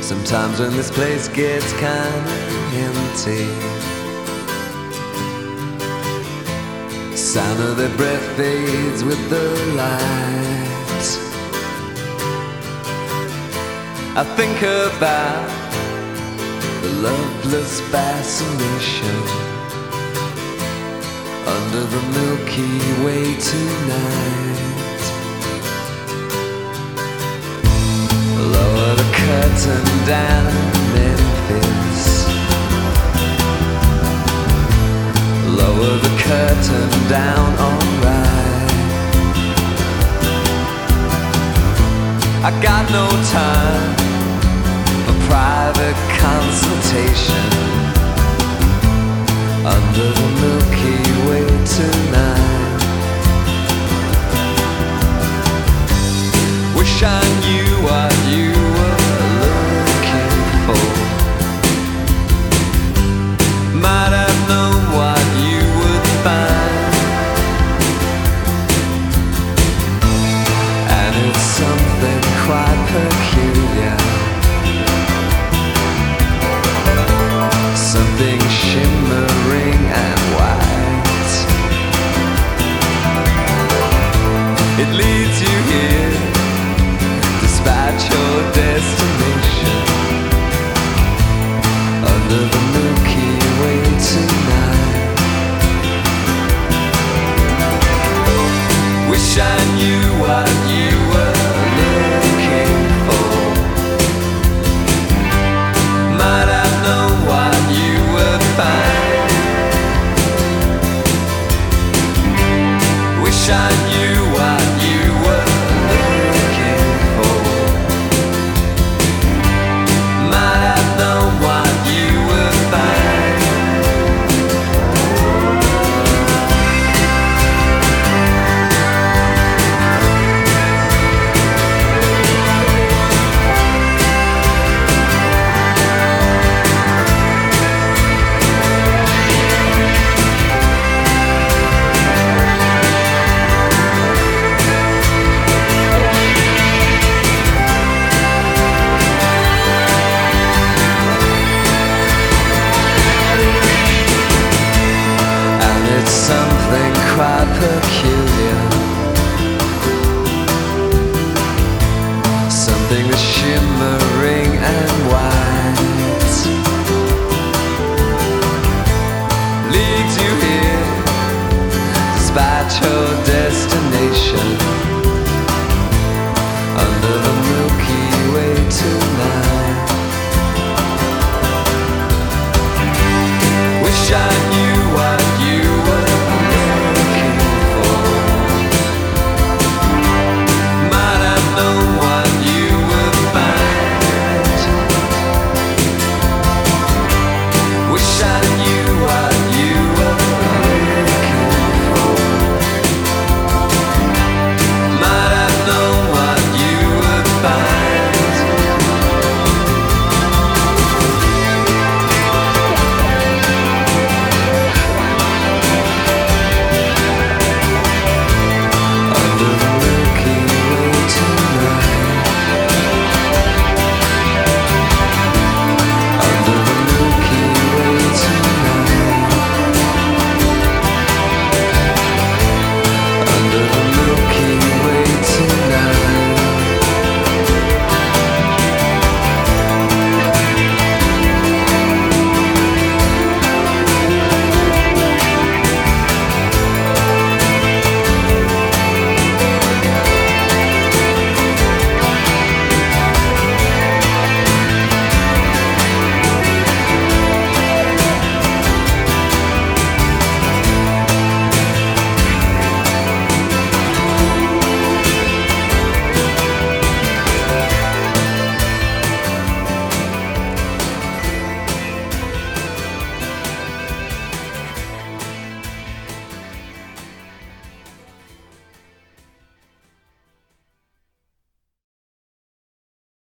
Sometimes when this place gets kinda empty, sound of their breath fades with the light. I think about the loveless fascination under the Milky Way tonight. Lower the curtain down, Memphis. Lower the curtain down, alright. I got no time for private consultation under the Milky Way tonight. Wish I knew what you